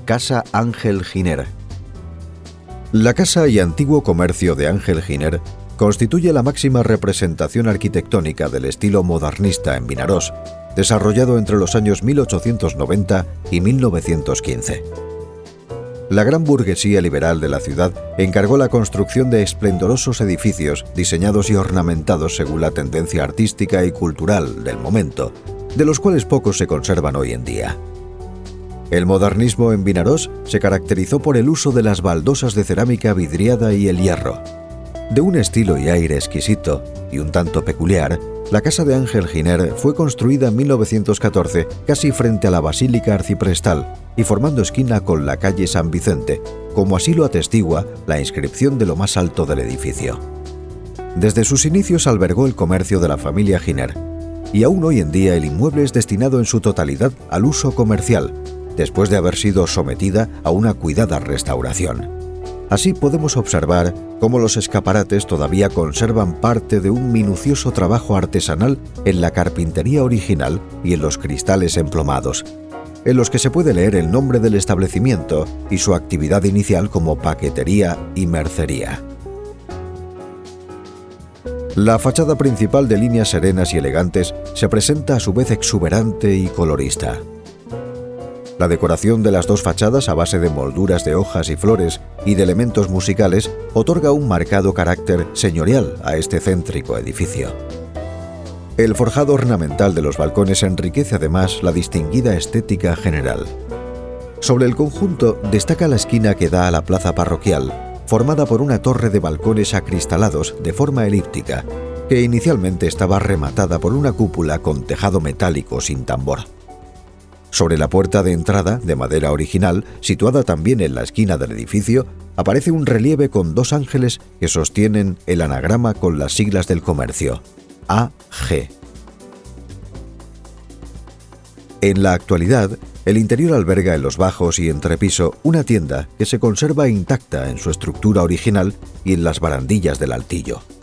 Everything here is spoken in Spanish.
Casa Ángel Giner. La casa y antiguo comercio de Ángel Giner constituye la máxima representación arquitectónica del estilo modernista en Vinaròs, desarrollado entre los años 1890 y 1915. La gran burguesía liberal de la ciudad encargó la construcción de esplendorosos edificios diseñados y ornamentados según la tendencia artística y cultural del momento, de los cuales pocos se conservan hoy en día. El modernismo en Vinaròs se caracterizó por el uso de las baldosas de cerámica vidriada y el hierro. De un estilo y aire exquisito y un tanto peculiar, la casa de Ángel Giner fue construida en 1914 casi frente a la Basílica Arciprestal y formando esquina con la calle San Vicente, como así lo atestigua la inscripción de lo más alto del edificio. Desde sus inicios albergó el comercio de la familia Giner, y aún hoy en día el inmueble es destinado en su totalidad al uso comercial, después de haber sido sometida a una cuidada restauración. Así podemos observar cómo los escaparates todavía conservan parte de un minucioso trabajo artesanal en la carpintería original y en los cristales emplomados, en los que se puede leer el nombre del establecimiento y su actividad inicial como paquetería y mercería. La fachada principal, de líneas serenas y elegantes, se presenta a su vez exuberante y colorista. La decoración de las dos fachadas, a base de molduras de hojas y flores y de elementos musicales, otorga un marcado carácter señorial a este céntrico edificio. El forjado ornamental de los balcones enriquece además la distinguida estética general. Sobre el conjunto destaca la esquina que da a la plaza parroquial, formada por una torre de balcones acristalados de forma elíptica, que inicialmente estaba rematada por una cúpula con tejado metálico sin tambor. Sobre la puerta de entrada, de madera original, situada también en la esquina del edificio, aparece un relieve con dos ángeles que sostienen el anagrama con las siglas del comercio, AG. En la actualidad, el interior alberga en los bajos y entrepiso una tienda que se conserva intacta en su estructura original y en las barandillas del altillo.